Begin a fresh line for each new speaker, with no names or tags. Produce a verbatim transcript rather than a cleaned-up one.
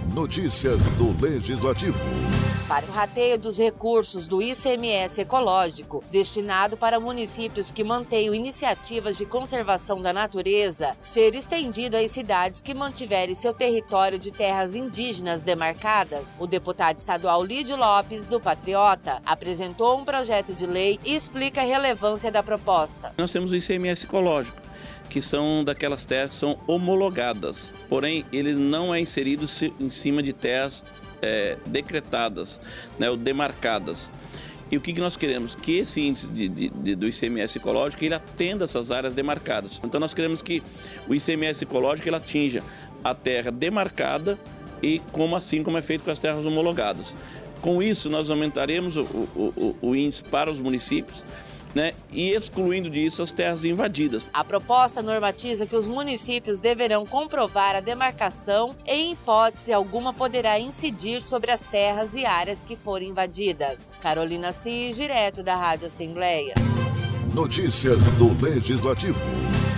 Notícias do Legislativo.
Para o rateio dos recursos do I C M S ecológico, destinado para municípios que mantenham iniciativas de conservação da natureza, ser estendido às cidades que mantiverem seu território de terras indígenas demarcadas, o deputado estadual Lídio Lopes, do Patriota, apresentou um projeto de lei e explica a relevância da proposta.
Nós temos o I C M S ecológico, que são daquelas terras que são homologadas, porém ele não é inserido em cima de terras é, decretadas, né, ou demarcadas. E o que, que nós queremos? Que esse índice de, de, de, do I C M S ecológico ele atenda essas áreas demarcadas. Então nós queremos que o I C M S ecológico ele atinja a terra demarcada e como assim como é feito com as terras homologadas. Com isso nós aumentaremos o, o, o, o índice para os municípios, né, e excluindo disso as terras invadidas.
A proposta normatiza que os municípios deverão comprovar a demarcação e, em hipótese alguma, poderá incidir sobre as terras e áreas que forem invadidas. Carolina Cis, direto da Rádio Assembleia.
Notícias do Legislativo.